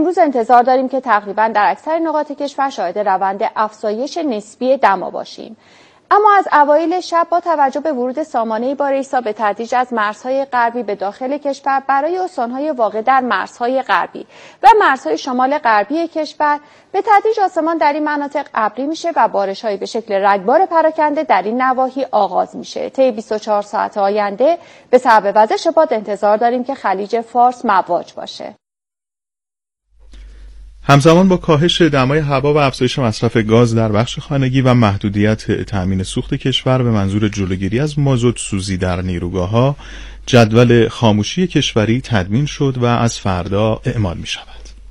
امروز انتظار داریم که تقریباً در اکثر نقاط کشور شاهد روند افزایش نسبی دما باشیم. اما از اوایل شب با توجه به ورود سامانه بارئیسا به تدریج از مرزهای غربی به داخل کشور برای استانهای واقع در مرزهای غربی و مرزهای شمال غربی کشور به تدریج آسمان در این مناطق ابری میشه و بارش‌هایی به شکل رگبار پراکنده در این نواحی آغاز میشه. طی 24 ساعت آینده به سبب وزش باد انتظار داریم که خلیج فارس مواج باشه. همزمان با کاهش دمای هوا و افزایش مصرف گاز در بخش خانگی و محدودیت تأمین سوخت کشور به منظور جلوگیری از مازوت سوزی در نیروگاه‌ها، جدول خاموشی کشوری تدوین شد و از فردا اعمال می‌شود.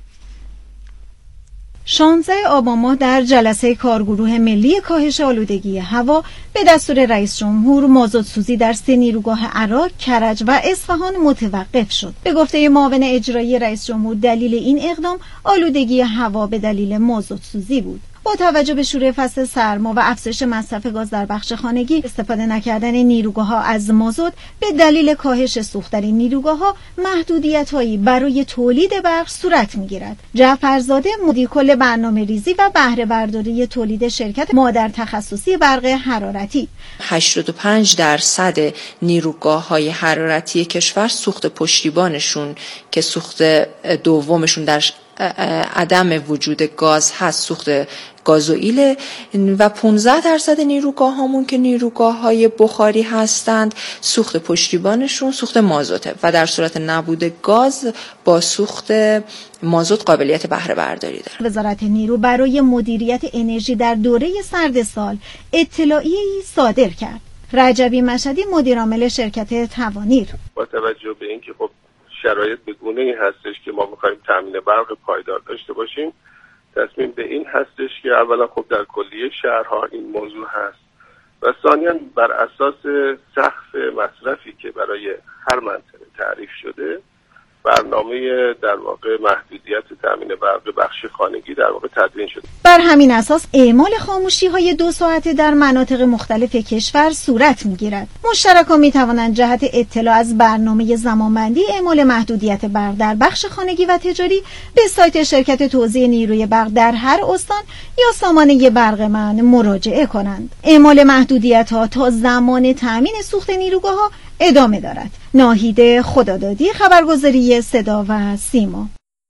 16 آبان ماه در جلسه کارگروه ملی کاهش آلودگی هوا به دستور رئیس جمهور مازوت سوزی در 3 نیروگاه عراق، کرج و اصفهان متوقف شد. به گفته معاون اجرایی رئیس جمهور دلیل این اقدام آلودگی هوا به دلیل مازوت سوزی بود. با توجه به شروع فصل سرما و افزایش مصرف گاز در بخش خانگی، استفاده نکردن نیروگاه‌ها از مازوت به دلیل کاهش سوخت در این نیروگاه‌ها محدودیت‌هایی برای تولید برق صورت می‌گیرد. جعفرزاده مدیر کل برنامه‌ریزی و بهره برداری تولید شرکت مادر تخصصی برق حرارتی: 85% نیروگاه‌های حرارتی کشور سوخت پشتیبانشون که سوخت دومشون در عدم وجود گاز هست سوخت گازوئیل و 15% نیروگاه‌هامون که نیروگاه‌های بخاری هستند سوخت پشتیبانشون سوخت مازوته و در صورت نبود گاز با سوخت مازوت قابلیت بهره برداری داره. وزارت نیرو برای مدیریت انرژی در دوره سرد سال اطلاعیه‌ای صادر کرد. رجبی مشهدی مدیر عامل شرکت توانیر: با توجه به اینکه خب شرایط به گونه‌ای هستش که ما می‌خوایم تامین برق پایدار داشته باشیم، تصمیم به این هستش که اولا خب در کلیه شهرها این موضوع هست و ثانیاً بر اساس سقف مصرفی که برای هر منطقه تعریف شده، برنامه در واقع محدودیت تامین برق بخش خانگی در واقع تدوین شده. بر همین اساس اعمال خاموشی‌های 2 ساعته در مناطق مختلف کشور صورت می‌گیرد. مشترکان می‌توانند جهت اطلاع از برنامه زمانبندی اعمال محدودیت برق در بخش خانگی و تجاری به سایت شرکت توزیع نیروی برق در هر استان یا سامانه برق من مراجعه کنند. اعمال محدودیت‌ها تا زمان تأمین سوخت نیروگاه‌ها ادامه دارد. ناهید خدادادی، خبرگزاری صدا و سیما.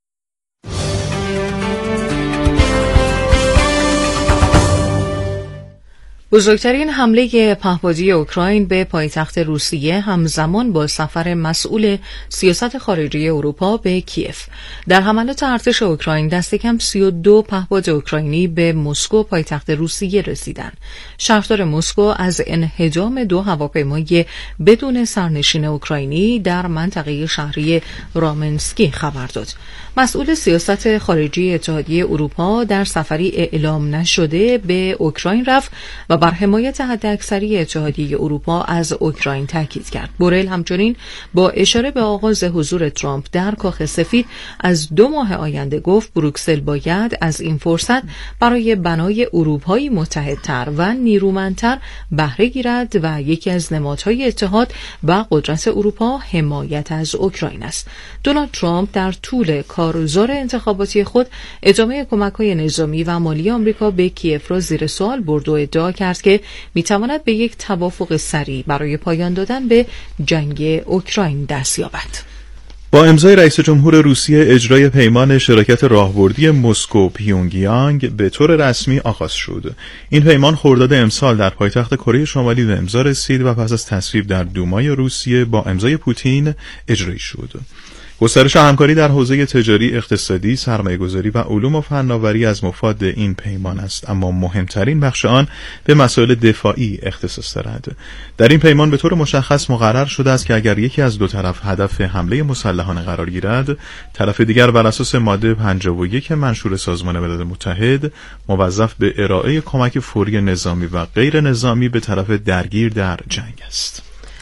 بزرگترین حمله پهپادی اوکراین به پایتخت روسیه همزمان با سفر مسئول سیاست خارجی اروپا به کیف. در حملات ارتش اوکراین دست کم 32 پهپاد اوکراینی به مسکو پایتخت روسیه رسیدند. شهردار مسکو از انهدام 2 هواپیمای بدون سرنشین اوکراینی در منطقه شهری رامنسکی خبر داد. مسئول سیاست خارجی اتحادیه اروپا در سفری اعلام نشده به اوکراین رفت و بر حمایت حداکثری اتحادیه اروپا از اوکراین تاکید کرد. بوریل همچنین با اشاره به آغاز حضور ترامپ در کاخ سفید از 2 ماه آینده گفت بروکسل باید از این فرصت برای بنای اروپایی متحدتر و نیرومندتر بهره گیرد و یکی از نمادهای اتحاد و قدرت اروپا حمایت از اوکراین است. دونالد ترامپ در طول کارزار انتخاباتی خود ادامه کمک‌های نظامی و مالی آمریکا به کیف را زیر سوال برد و ادعا کرد که میتواند به یک توافق سریع برای پایان دادن به جنگ اوکراین دست یابد. با امضای رئیس جمهور روسیه اجرای پیمان شراکت راهبردی مسکو پیونگیانگ به طور رسمی آغاز شد. این پیمان خرداد امسال در پایتخت کره شمالی به امضا رسید و پس از تصویب در دومای روسیه با امضای پوتین اجرایی شد. گسترش همکاری در حوزه تجاری، اقتصادی، سرمایه‌گذاری و علوم و فناوری از مفاد این پیمان است، اما مهمترین بخش آن به مسائل دفاعی اختصاص دارد. در این پیمان به طور مشخص مقرر شده است که اگر یکی از 2 طرف هدف حمله مسلحانه قرار گیرد، طرف دیگر بر اساس ماده 51 منشور سازمان ملل متحد موظف به ارائه کمک فوری نظامی و غیر نظامی به طرف درگیر در جنگ است.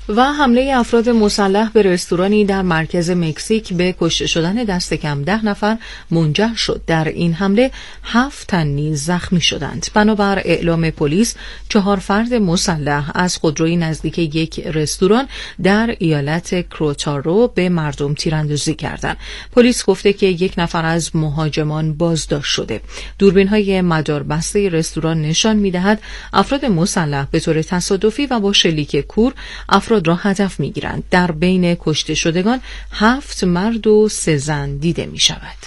و حمله افراد مسلح به رستورانی در مرکز مکزیک به کشته شدن دست کم 10 نفر منجر شد. در این حمله 7 تن نیز زخمی شدند. بنابر اعلام پلیس 4 فرد مسلح از خودروی نزدیک یک رستوران در ایالت کروتارو به مردم تیراندازی کردند. پلیس گفته که 1 نفر از مهاجمان بازداشت شده. دوربین‌های مداربسته رستوران نشان می‌دهد افراد مسلح به طور تصادفی و با شلیک کور افراد را هدف می‌گیرند. در بین کشته شدگان 7 مرد و 3 زن دیده می‌شود.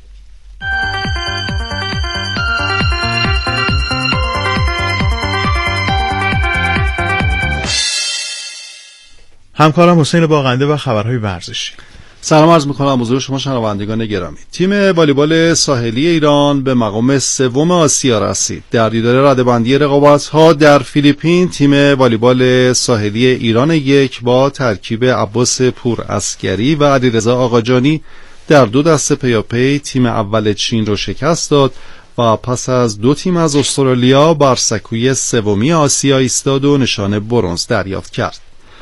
همکارم حسین باقنده و خبرهای ورزشی. سلام عرض می‌کنم حضور شما شنوندگان گرامی. تیم والیبال ساحلی ایران به مقام 3 آسیا رسید. در دیدار رده‌بندی رقابت‌ها در فیلیپین، تیم والیبال ساحلی ایران 1 با ترکیب عباس پورعسکری و علیرضا آقاجانی در 2 دسته پیاپی تیم اول چین را شکست داد و پس از 2 تیم از استرالیا بر سکوی 3 آسیا ایستاد و نشان برنز دریافت کرد.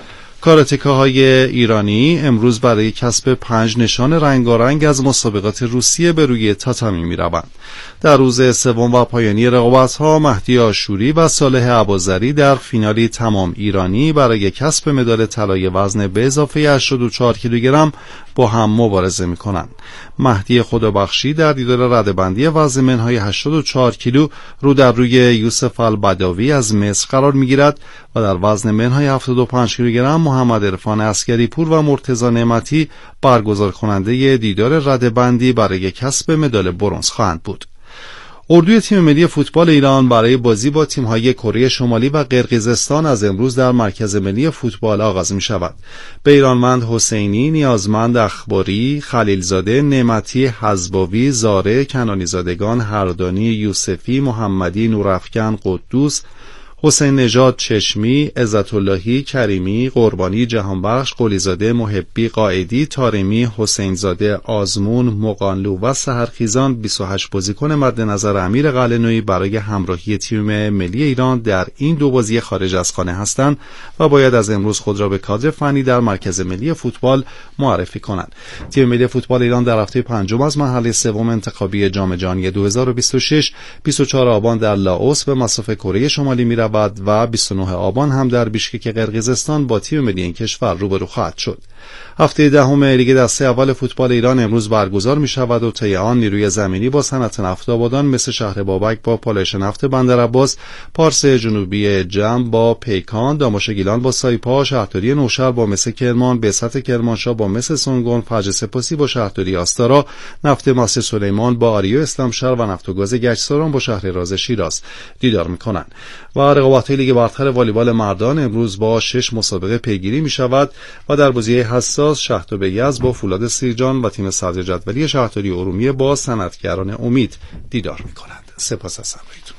کاراتکاهای ایرانی امروز برای کسب 5 نشان رنگارنگ از مسابقات روسیه به روی تاتامی می روند. در روز سوم و پایانی رقابت‌ها مهدی آشوری و صالح ابوذری در فینالی تمام ایرانی برای کسب مدال طلای وزن به اضافه 84 کیلوگرم با هم مبارزه می‌کنند. مهدی خدابخشی در دیدار رده‌بندی وزن منهای 84 کیلو رو در روی یوسف البداوی از مصر قرار می‌گیرد و در وزن منهای 75 کیلوگرم محمد عرفان عسکری پور و مرتضی نعمتی برگزار کننده دیدار رده‌بندی برای کسب مدال برنز خواهند بود. اردوی تیم ملی فوتبال ایران برای بازی با تیم‌های کره شمالی و قرقیزستان از امروز در مرکز ملی فوتبال آغاز می‌شود. بیرانوند حسینی، نیازمند اخباری، خلیلزاده، نعمتی حزباوی، زاره، کنانی زادگان، هردانی، یوسفی، محمدی، نورافکن، قدوس، حسین نژاد چشمی، عزت اللهی کریمی، قربانی جهانبخش، قلیزاده محبی قائدی، طارمی، حسین زاده آزمون، مقانلو و سحرخیزان 28 بازیکن مد نظر امیر قلعه‌نویی برای همراهی تیم ملی ایران در این 2 بازی خارج از خانه هستند و باید از امروز خود را به کادر فنی در مرکز ملی فوتبال معرفی کنند. تیم ملی فوتبال ایران در هفته 5 از مرحله 3 انتخابی جام جهانی 2026 24 آبان در لاوس به مصاف کره شمالی می‌رود و 29 آبان هم در بیشکک قرقیزستان با تیم ملی این کشور روبرو خواهد شد. هفته 10 لیگ دسته اول فوتبال ایران امروز برگزار می شود و طی آن نیروی زمینی با صنعت نفت آبادان مثل شهر بابک با پالایش نفت بندرعباس، پارس جنوبی جم با پیکان، داماش گیلان با سایپا، شهرداری نوشهر با مس کرمان، بعثت کرمانشاه با مس سنگون، فجر سپاسی با شهرداری آستارا، نفت ماست سلیمان با آریو اسلامشهر و نفت و گاز گچساران با شهر راز شیراز دیدار می‌کنند. و رقابت‌های لیگ برتر والیبال مردان امروز با 6 مسابقه پیگیری می‌شود و در بازی حساس شهرتاب یزد با فولاد سیرجان و تیم صدر جدولی شهرداری ارومیه با صنعتگران امید دیدار می‌کنند. سپاس از همراهیتون.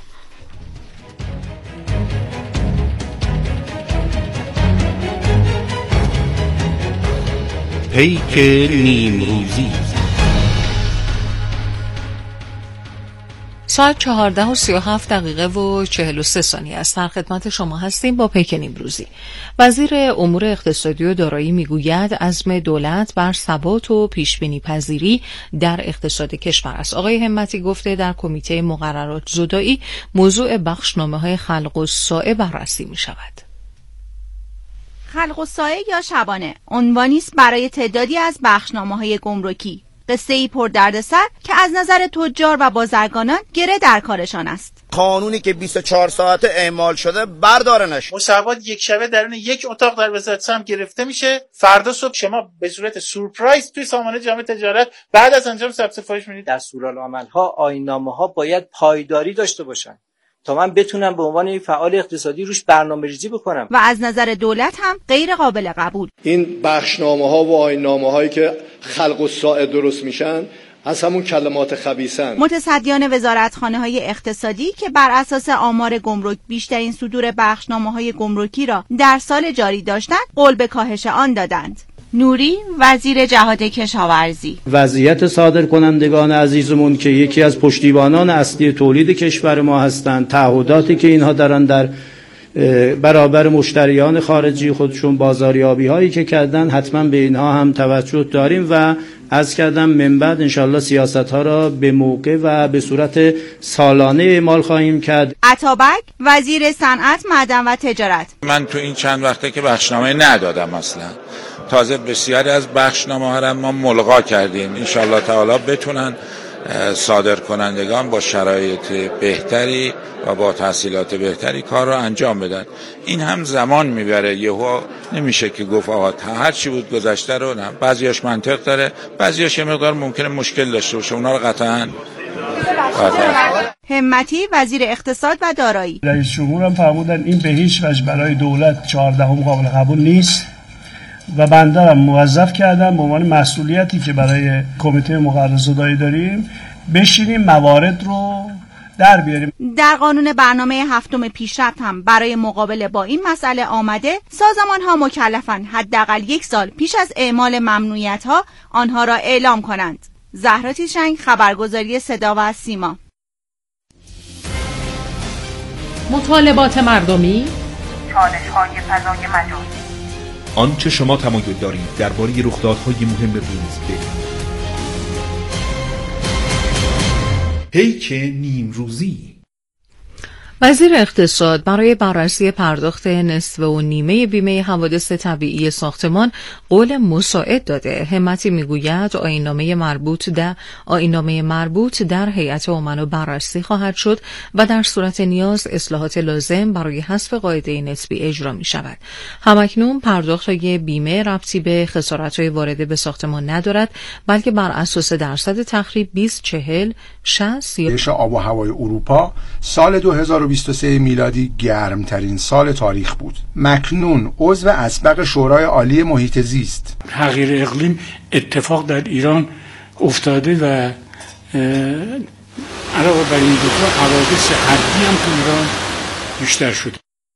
پیک نیمروزی ساعت 14:37 و 43 ثانیه است. در خدمت شما هستیم با پیک نیمروزی. وزیر امور اقتصادی و دارایی میگوید عزم دولت بر ثبات و پیشبینی پذیری در اقتصاد کشور است. آقای همتی گفته در کمیته مقررات زدایی موضوع بخشنامه‌های خلق الساعه بررسی می شود. خلق الساعه یا شبانه عنوانی است برای تعدادی از بخشنامه‌های گمرکی، قصه‌ای پر دردسر که از نظر تجار و بازرگانان گره در کارشان است. قانونی که 24 ساعته اعمال شده بردارنش. مسابقات یک شبه درون یک اتاق در وزارت سهم گرفته میشه. فردا صبح شما به صورت سورپرایز توی سامانه جامعه تجارت بعد از انجام ثبت فاحش می‌بینید. دستورالعمل‌ها، آیین‌نامه‌ها باید پایداری داشته باشن تا من بتونم به عنوان یک فعال اقتصادی روش برنامه‌ریزی بکنم. و از نظر دولت هم غیر قابل قبول. این بخشنامه‌ها و آیین‌نامه‌هایی که خلق الساعه درست میشن از همون کلمات خبیثن. متصدیان وزارتخانه‌های اقتصادی که بر اساس آمار گمرک بیشترین صدور بخشنامه‌های گمرکی را در سال جاری داشتند، قول به کاهش آن دادند. نوری وزیر جهاد کشاورزی: وضعیت صادرکنندگان عزیزمون که یکی از پشتیبانان اصلی تولید کشور ما هستند، تعهداتی که اینها دارن در برابر مشتریان خارجی خودشون بازاریابی هایی که کردن، حتما به اینها هم توجه داریم و عرض کردم من بعد انشالله سیاست ها را به موقع و به صورت سالانه اعمال خواهیم کرد. عطابک وزیر صنعت، معدن و تجارت: من تو این چند وقته که بخشنامه ندادم اصلا، تازه بسیاری از بخشنامه ها را ما ملغا کردیم. انشالله تعالی بتونن صادر کنندگان با شرایط بهتری و با تحصیلات بهتری کار رو انجام بدن. این هم زمان میبره، یهو نمیشه که گفت آقا هر چی بود گذشته رو. نه، بعضیاش منطق داره، بعضیاش یه مقدار ممکنه مشکل داشته باشه، اونا رو قطعاً. همتی وزیر اقتصاد و دارایی: رئیس جمهور هم فرمودن این به هیچ وجه برای دولت 14 قابل قبول نیست و بنده را موظف کردم به عنوان مسئولیتی که برای کمیته مقرره‌زدایی داریم بشینیم موارد رو در بیاریم. در قانون برنامه هفتم پیشرفت هم برای مقابله با این مسئله آمده سازمان‌ها مکلفن حداقل 1 سال پیش از اعمال ممنوعیت‌ها آنها را اعلام کنند. زهرا تیشنگ، خبرگزاری صدا و سیما. مطالبات مردمی، چالش‌های فضای مجازی، آنچه شما تمایل دارید درباره رخدادهای مهم روز بگویید. پیک نیمروزی: وزیر اقتصاد برای بررسی پرداخت نصف و نیمه بیمه حوادث طبیعی ساختمان قول مساعد داده. همتی میگوید آیین‌نامه مربوط در هیئت امنا بررسی خواهد شد و در صورت نیاز اصلاحات لازم برای حذف قاعده نسبی اجرا می شود. همکنون پرداخت‌های بیمه ربطی به خسارت‌های وارده به ساختمان ندارد، بلکه بر اساس درصد تخریب 20 40 60 آب و هوای اروپا سال 2023 میلادی گرمترین سال تاریخ بود. مکنون عضو اسبق شورای عالی محیط زیست: تغییر اقلیم اتفاق در ایران افتاده و علاوه بر این دو حوادث حدی هم تو ایران بیشتر شده.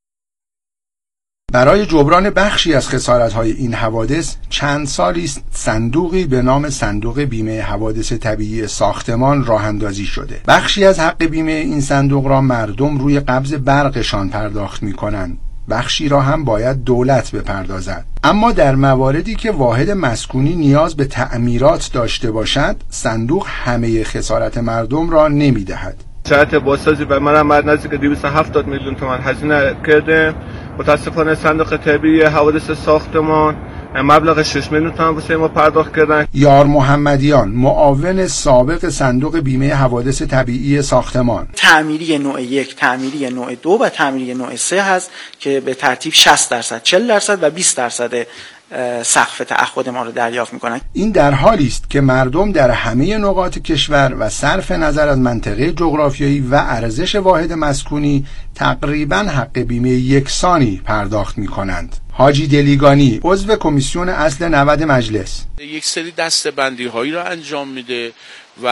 برای جبران بخشی از خسارت‌های این حوادث چند سالی است صندوقی به نام صندوق بیمه حوادث طبیعی ساختمان راه اندازی شده. بخشی از حق بیمه این صندوق را مردم روی قبض برقشان پرداخت می‌کنند. بخشی را هم باید دولت بپردازد. اما در مواردی که واحد مسکونی نیاز به تعمیرات داشته باشد، صندوق همه خسارت مردم را نمی‌دهد. جهت بازسازی و مرمت نزدیک 270 میلیون تومان هزینه کرده. متاسفانه صندوق طبیعی حوادث ساختمان مبلغ 6 میلیون تومان واسه ما پرداخت کردن. یار محمدیان، معاون سابق صندوق بیمه حوادث طبیعی ساختمان: تعمیری نوع 1، تعمیری نوع 2 و تعمیری نوع 3 هست که به ترتیب 60%، 40% و 20% سقف تعهد ما رو دریافت میکنن. این در حالی است که مردم در همه نقاط کشور و صرف نظر از منطقه جغرافیایی و ارزش واحد مسکونی تقریبا حق بیمه یکسانی پرداخت میکنند. حاجی دلیگانی، عضو کمیسیون اصل 90 مجلس: یک سری دسته‌بندی هایی را انجام میده و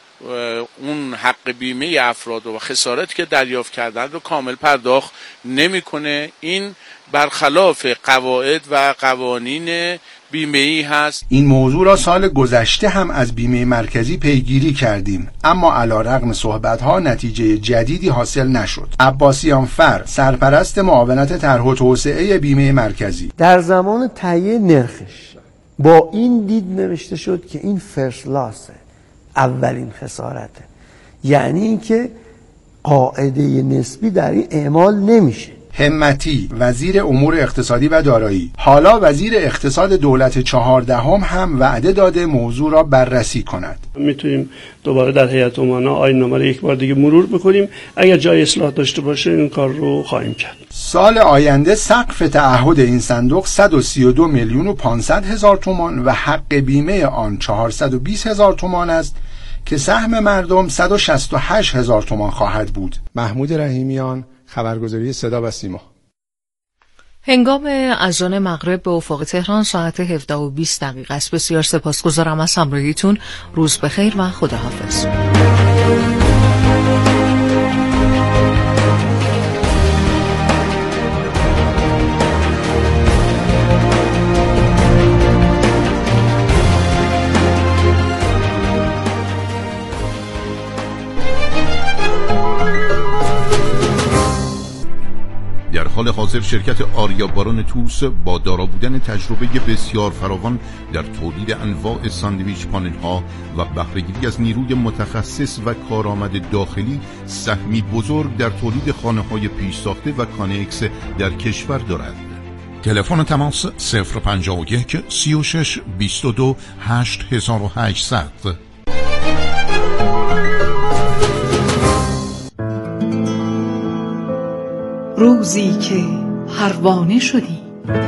اون حق بیمه افراد و خسارتی که دریافت کردن رو کامل پرداخت نمیکنه. این برخلاف قواعد و قوانین بیمه‌ای هست. این موضوع را سال گذشته هم از بیمه مرکزی پیگیری کردیم، اما علیرغم صحبت‌ها نتیجه جدیدی حاصل نشد. عباسیان فر، سرپرست معاونت طرح و توسعه بیمه مرکزی: در زمان تعیین نرخش با این دید نوشته شد که این فرست لاسه، اولین خسارته، یعنی اینکه قاعده نسبی در این اعمال نمیشه. همتی، وزیر امور اقتصادی و دارایی: حالا وزیر اقتصاد دولت 14 هم وعده داده موضوع را بررسی کند. میتونیم دوباره در هیئت امنا آیین‌نامه را یک بار دیگه مرور بکنیم، اگر جای اصلاح داشته باشه این کار رو خواهیم کرد. سال آینده سقف تعهد این صندوق 132 میلیون و 500 هزار تومان و حق بیمه آن 420 هزار تومان است که سهم مردم 168 هزار تومان خواهد بود. محمود رحیمیان، خبرگزاری صدا و سیما. هنگام اذان مغرب به افق تهران ساعت 17:20 است. بسیار سپاسگزارم از همراهیتون. روز بخیر و خداحافظ. در حال حاضر شرکت آریا باران توس با دارا بودن تجربه بسیار فراوان در تولید انواع ساندویچ پانل‌ها و بهره‌گیری از نیروی متخصص و کارآمد داخلی سهمی بزرگ در تولید خانه‌های پیش ساخته و کانکس در کشور دارد. تلفن تماس 051 36 22 8800. روزی که پروانه شدی.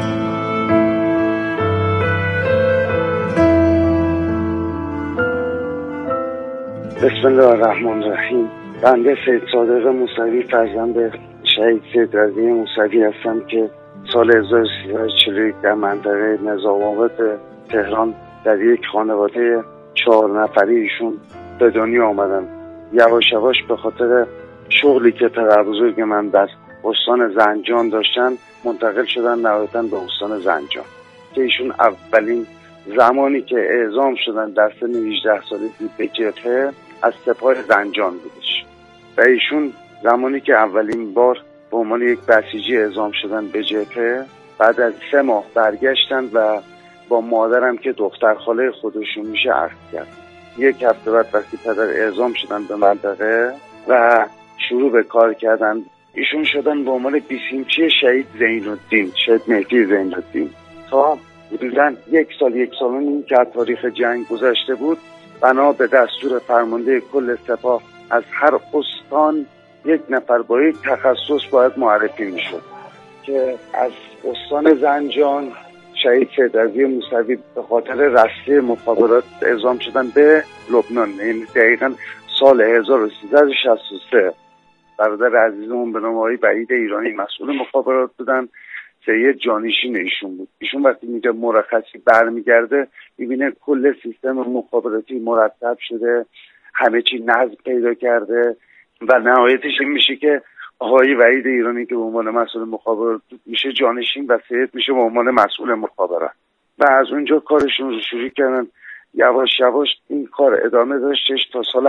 بسم الله الرحمن الرحیم. بنده سید صادق موسوی فرزند شهید سید رضی موسوی هستم که سال 1341 در منطقه نظام آباد تهران در یک خانواده 4 نفری ایشون به دنیا آمدن. یواش یواش به خاطر شغلی که پدر بزرگ من در استان زنجان داشتن منتقل شدن نهایتاً به استان زنجان که ایشون اولین زمانی که اعزام شدن در سن 18 سالگی به جبهه از سپاه زنجان بودش و ایشون زمانی که اولین بار به عنوان یک بسیجی اعزام شدن به جبهه بعد از 3 ماه برگشتن و با مادرم که دختر خاله خودشون میشه عقد کرد. 1 هفته بعد وقتی پدر اعزام شدن به منطقه و شروع به کار کردن ایشون شدن به عنوان بیسیمچی شهید زین‌الدین، شهید مهدی زین‌الدین. تا حدوداً 1 سال و نیم که از تاریخ جنگ گذشته بود بنا به دستور فرمانده کل سپاه از هر استان 1 نفر با یک تخصص باید معرفی میشد که از استان زنجان شهید سید رضی موسوی به خاطر رسته مخابرات اعزام شدن به لبنان، یعنی دقیقاً سال 1363. برادر عزیزمون به نام آقای وحید ایرانی مسئول مخابرات بودن، سید جانشین ایشون بود. ایشون وقتی میره مرخصی برمیگرده میبینه کل سیستم مخابراتی مرتب شده، همه چی نظم پیدا کرده و نهایتش این میشه که آقای وحید ایرانی که به عنوان مسئول مخابرات میشه جانشین و سید میشه به عنوان مسئول مخابرات و از اونجا کارشون رو شروع کردن. یواش یواش این کار ادامه داشتش تا سال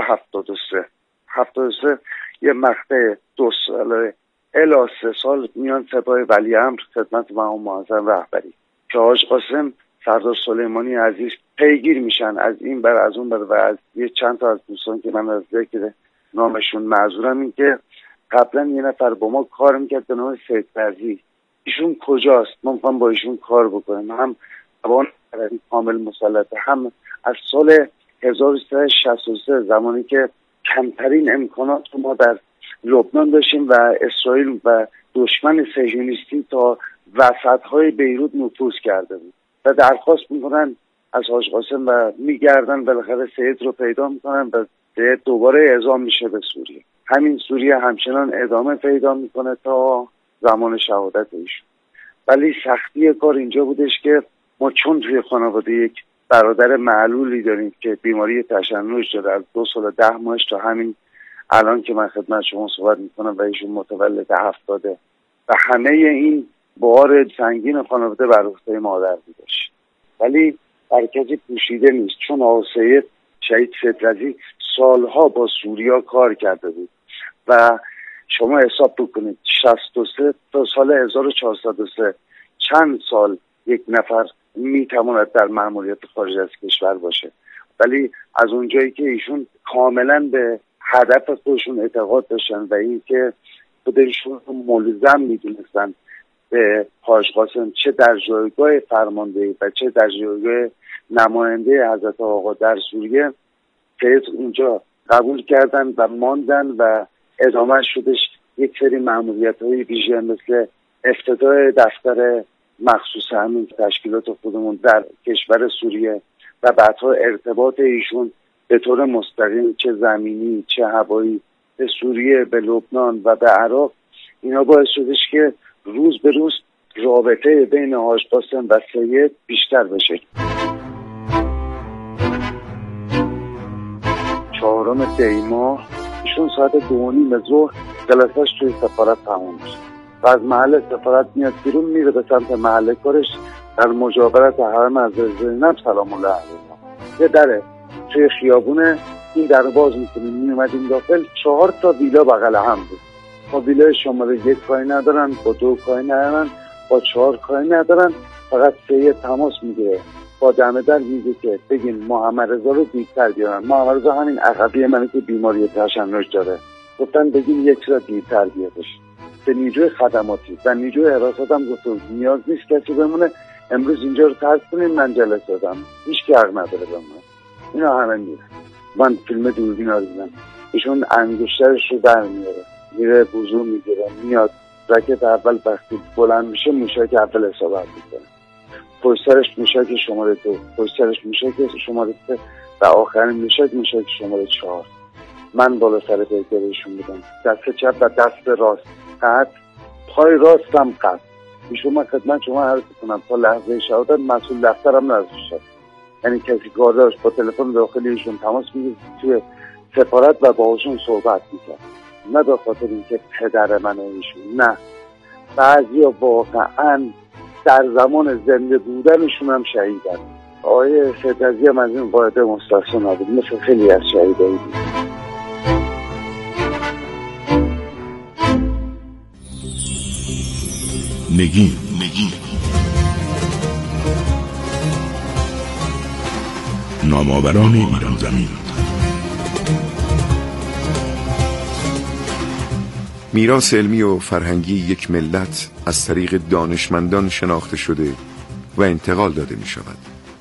73 یه مقطع 2 ساله الی 3 سال میان سپاه ولیعمر خدمت مقام معظم رهبری که حاج قاسم سردار سلیمانی عزیز پیگیر میشن از این بر از اون بر و از یه چند تا از دوستان که من از ذکر نامشون معذورم این که قبلا یه نفر با ما کار میکرد به نام سید فرزی. ایشون کجاست؟ ما میخوام با ایشون کار بکنیم. هم زبان عربی کامل مسلطه، هم از سال 1363 زمانی که کمترین امکانات رو ما در لبنان داشتیم و اسرائیل و دشمن صهیونیستی تا وسط‌های بیروت نفوذ کرده بود و درخواست میکنن از حاج قاسم و میگردن بالاخره سید رو پیدا میکنن و سید دوباره اعزام میشه به سوریه. همین سوریه همچنان ادامه پیدا میکنه تا زمان شهادت ایشون. ولی سختی کار اینجا بودش که ما چون توی خانواده یک برادر معلولی داریم که بیماری تشنج داره از 2 سال و 10 ماهش تا همین الان که من خدمت شما صحبت میکنم و ایشون متولد 70 و همه این بار سنگین خانواده بر عهده مادر بودش. ولی مرکزی پوشیده نیست چون آقا سید شهید سید رضی سالها با سوریا کار کرده بود و شما حساب بکنید 63 تا سال 1403 چند سال یک نفر میتواند در مأموریت خارج از کشور باشه. ولی از اونجایی که ایشون کاملا به هدف خودشون اعتقاد داشتن و این که خودشون ملزم میدونستن به حاج قاسم چه در جایگاه فرماندهی و چه در جایگاه نماینده حضرت آقا در سوریه که اونجا قبول کردن و ماندن و ادامه شدش یک سری مأموریت‌های ویژه مثل افتتاح دفتر مخصوص همین تشکیلات خودمون در کشور سوریه و بعدها ارتباط ایشون به طور مستقیم چه زمینی چه هوایی به سوریه، به لبنان و به عراق، اینا باعث شدش که روز به روز رابطه بین حاج قاسم و سید بیشتر بشه. 4 دی ماه ایشون ساعت 2:30 ظهر جلسه‌اش توی سفارت تموم میشه و از محل سفارت میاد بیرون میره به سمت محل کارش در مجاورت حرم حضرت زینب سلام الله علیها. یه دره توی خیابونه، این در باز میکنیم میومدیم داخل 4 تا ویلا بغل هم بود با ویلای شماره 1 کاری ندارن، با 2 کاری ندارن، با 4 کاری ندارن، فقط 3 تماس میگیره با دم در میگه که بگین محمد رضا رو دیرتر بیارن. محمد رضا همین عقبی منه که بیماری تشنج داره، گفتن بگین 1 ساعت دیرتر بیادش. به نیروی خدماتی و نیروی حراست هم گفتم نیاز نیست کسی بمونه، امروز اینجا رو ترک کنین، من جلسه دادم، هیچ کی حق نداره بمونه. اینا همه میره. من فیلم دوربین ها دیدم، ایشون انگشترش رو در میاره، میره وضو میگیره، میاد رکت اول وقتی بلند میشه موشک اول اصابت میکنه، پشت سرش موشک شماره 2، پشت سرش موشک شماره 3 و آخرین موشک شماره 4. من بالا سر پیکرشون بودم، دست چپ و دست راست قطع، پای راستم قطع. ایشون من خدمت شما عرض کنم تا لحظه شهادت مسئول دفترم نذاشت، یعنی کسی کار داشت با تلفن داخلی ایشون تماس میگیره توی سفارت و باهاشون صحبت میکرد، نه به خاطر اینکه پدر من ایشون، نه، بعضیا واقعا در زمان زنده بودنشون هم شهیدن. آقای سیدعزی هم از این قاعده مستثنا نبود، مثل خیلی از شهیدایی بود. نگین نامآوران ایران زمین. میراث علمی و فرهنگی یک ملت از طریق دانشمندان شناخته شده و انتقال داده می شود.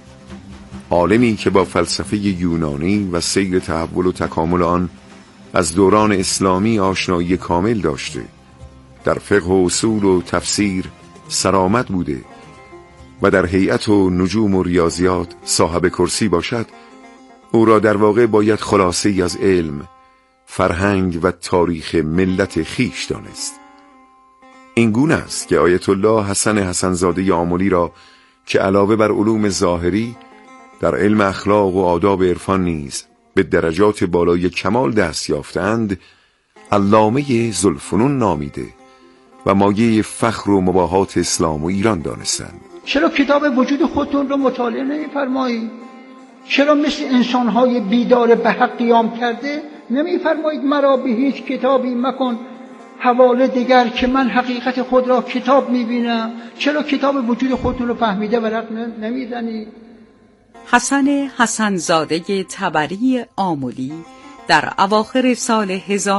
عالمی که با فلسفه یونانی و سیر تحول و تکامل آن از دوران اسلامی آشنایی کامل داشته، در فقه و اصول و تفسیر سرآمد بوده و در هیئت و نجوم و ریاضیات صاحب کرسی باشد، او را در واقع باید خلاصه‌ای از علم، فرهنگ و تاریخ ملت خیش دانست. این گونه است که آیت الله حسن حسن‌زاده آملی را که علاوه بر علوم ظاهری در علم اخلاق و آداب عرفان نیز به درجات بالای کمال دست یافتند، علامه ذوالفنون نامیده و مایه فخر و مباهات اسلام و ایران دانستند. چرا کتاب وجود خودتون رو مطالعه نمی‌فرمایید؟ چرا مثل انسان‌های بیدار به حق قیام کرده نمی‌فرمایید مرا به هیچ کتابی مکن حواله دیگر که من حقیقت خود را کتاب می‌بینم؟ چرا کتاب وجود خودتون رو فهمیده ورق نمی‌زنید؟ حسن حسن‌زاده طبری آملی در اواخر سال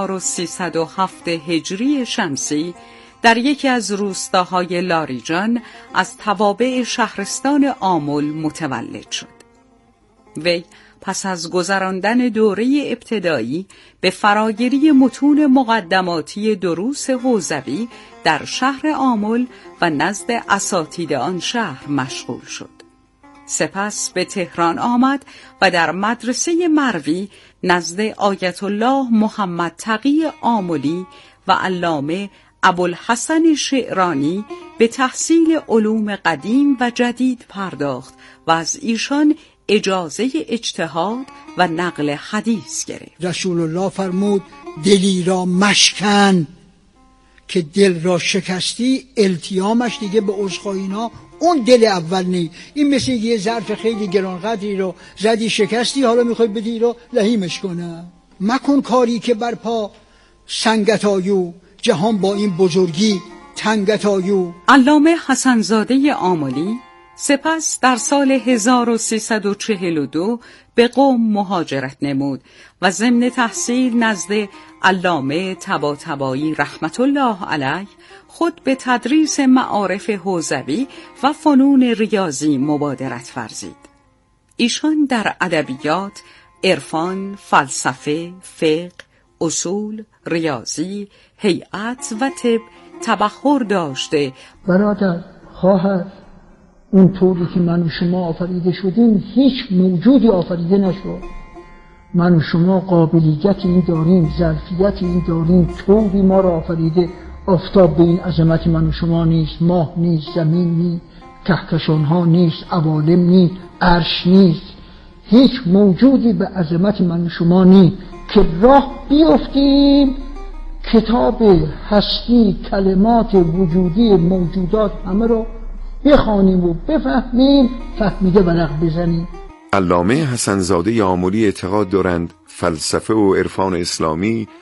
1307 هجری شمسی در یکی از روستاهای لاریجان از توابع شهرستان آمل متولد شد. وی پس از گذراندن دوره ابتدایی به فراگیری متون مقدماتی دروس حوزوی در شهر آمل و نزد اساتید آن شهر مشغول شد. سپس به تهران آمد و در مدرسه مروی نزد آیت الله محمد تقی آملی و علامه ابوالحسن شعرانی به تحصیل علوم قدیم و جدید پرداخت و از ایشان اجازه اجتهاد و نقل حدیث گرفت. رسول الله فرمود دلی را مشکن، که دل را شکستی التیامش دیگه به عذرخواهینا اون دل اول نی. این مثل یه ظرف خیلی گرانقدری رو زدی شکستی، حالا میخوای بدی رو لحیمش کنه. مکن کاری که برپا سنگت آیو، جهان با این بزرگی تنگت آیو. علامه حسن‌زاده آملی سپس در سال 1342 به قم مهاجرت نمود و ضمن تحصیل نزد علامه طباطبایی رحمت الله علیه خود به تدریس معارف حوزوی و فنون ریاضی مبادرت ورزید. ایشان در ادبیات، عرفان، فلسفه، فقه، اصول، ریاضی، هیئت و طب تبحر داشته. برادر، خواهر، اون طوری که من و شما آفریده شدیم هیچ موجودی آفریده نشد. من و شما قابلیتی داریم، ظرفیتی داریم، طوری ما را آفریده. آفتاب به این عظمت من و شما نیست، ماه نیست، زمین نیست، کهکشان ها نیست، عوالم نیست، عرش نیست، هیچ موجودی به عظمت من و شما نیست که راه بیفتیم کتاب هستی، کلمات وجودی موجودات همه رو بخوانیم و بفهمیم، فهمیده ورق بزنیم. علامه حسن‌زاده آملی اعتقاد دارند فلسفه و عرفان اسلامی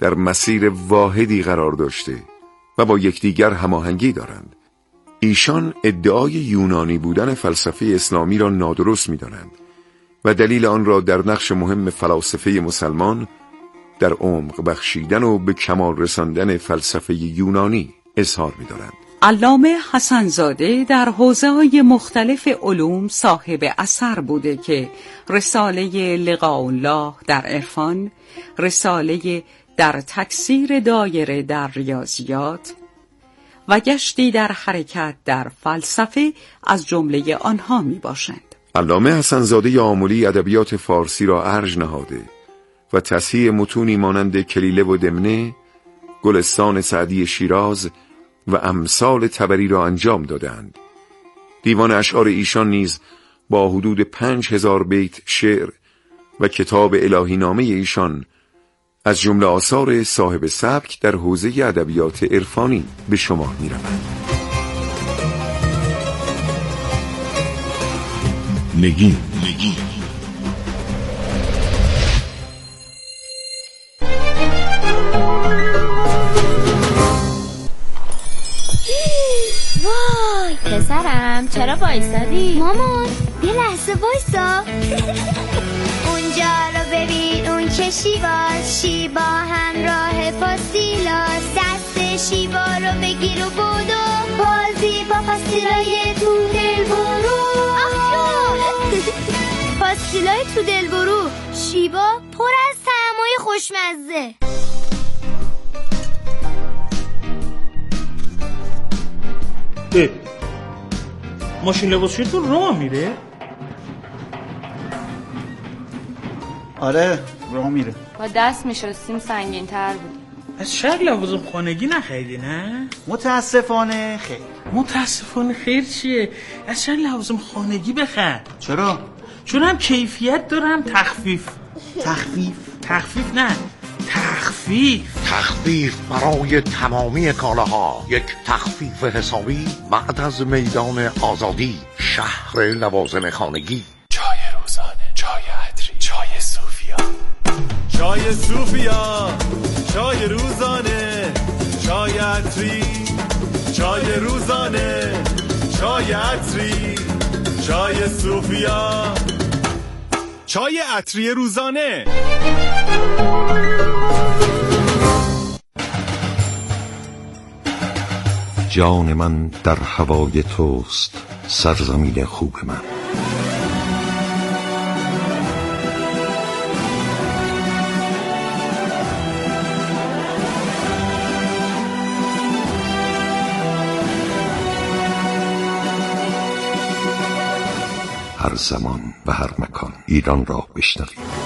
در مسیر واحدی قرار داشته و با یکدیگر هماهنگی دارند. ایشان ادعای یونانی بودن فلسفه اسلامی را نادرست می‌دانند و دلیل آن را در نقش مهم فلاسفه مسلمان در عمق بخشیدن و به کمال رساندن فلسفه یونانی اظهار می‌دارند. علامه حسن‌زاده در حوزه‌های مختلف علوم صاحب اثر بوده که رساله لقاء الله در عرفان، رساله در تکثیر دایره در ریاضیات و گشتی در حرکت در فلسفه از جمله آنها می باشند. علامه حسن‌زاده آملی ادبیات فارسی را ارج نهاده و تصحیح متونی مانند کلیله و دمنه، گلستان سعدی شیراز و امثال طبری را انجام دادند. دیوان اشعار ایشان نیز با حدود 5000 بیت شعر و کتاب الهی نامه ایشان از جمله آثار صاحب سبک در حوزه ادبیات عرفانی به شمار می روند. نگین وای پسرم چرا وایسادی؟ مامان یه لحظه وایسا. اونجا رو ببین، اون که شیبا همراه پاستیلاس، دست شیبا رو بگیر و بودو بازی با پاستیلای تو دل برو. پاستیلای تو دل برو، شیبا پر از طعمای خوشمزه. ماشین لباسشویتون راه میره؟ آره راه میره. با دست میشستیم سنگین تر بود. از شهر لوازم خانگی نخریدی نه؟ متاسفانه خیر. متاسفانه خیر چیه؟ از شهر لوازم خانگی بخر. چرا؟ چون هم کیفیت دارم تخفیف نه تخفیف برای تمامی کالاها. یک تخفیف حسابی بعد از میدان آزادی، شهر لوازم خانگی. چای روزانه، چای عطری، چای صوفیا، چای صوفیا، چای روزانه، چای عطری، چای روزانه، چای عطری، چای صوفیا، چای عطری روزانه. جان من در هوای توست، سرزمین خوب من. هر زمان و هر مکان ایران را بشنوید.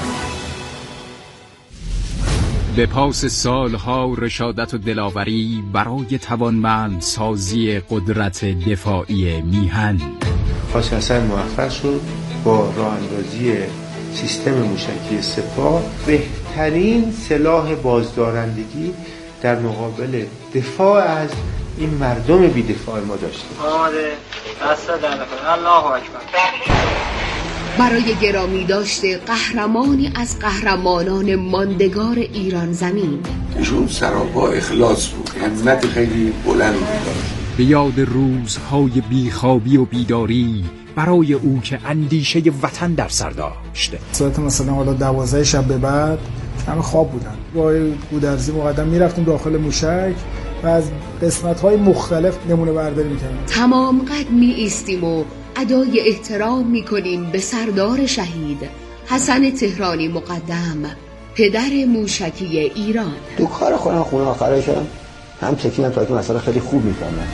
به پاس سالها رشادت و دلاوری برای توانمند سازی قدرت دفاعی میهن، خواست حسن موفق شد با راه اندازی سیستم موشکی سپاه بهترین سلاح بازدارندگی در مقابل دفاع از این مردم بی‌دفاع ما داشته. آماده دست در نکنه. الله اکبر. برای گرامی داشته قهرمانی از قهرمانان ماندگار ایران زمین. ایشون سراپا اخلاص بود، همت خیلی بلندی داشت. به یاد روزهای بیخوابی و بیداری برای او که اندیشه وطن در سر داشت. ساعت مثلا حالا 12 شب به بعد همه خواب بودن. با گودرزی مقدم میرفتیم داخل موشک و از قسمت‌های مختلف نمونه برداری می‌کردیم. تمام قد می‌ایستیم و ادای احترام می‌کنیم به سردار شهید حسن تهرانی مقدم، پدر موشکی ایران. تو کار خودم خونه آخرشم هم تکیدم تا که مسئله خیلی خوب می‌فهمم.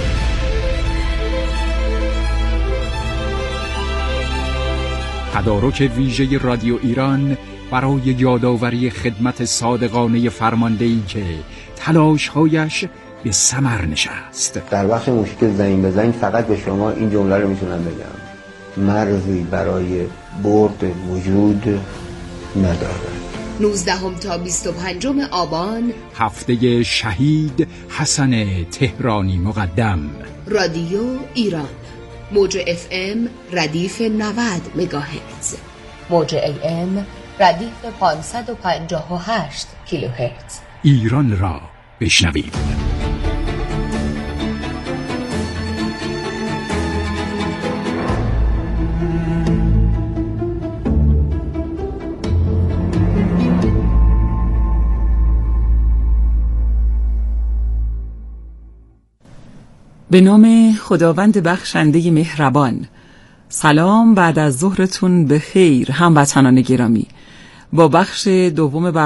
تدارک ویژه رادیو ایران برای یادآوری خدمت صادقانه فرماندهی که تلاش‌هایش به ثمر نشست. در وقت مشکل زنگ به زنگ فقط به شما این جمله رو میتونم بگم: مرزی برای برد وجود ندارد. 19 تا 25 آبان هفته شهید حسن تهرانی مقدم. رادیو ایران، موج FM ردیف 90 مگاهرتز، موج AM ردیف 558 کیلوهرتز. ایران را بشنوید. به نام خداوند بخشنده مهربان. سلام بعد از ظهرتون به خیر هموطنان گرامی. با بخش دوم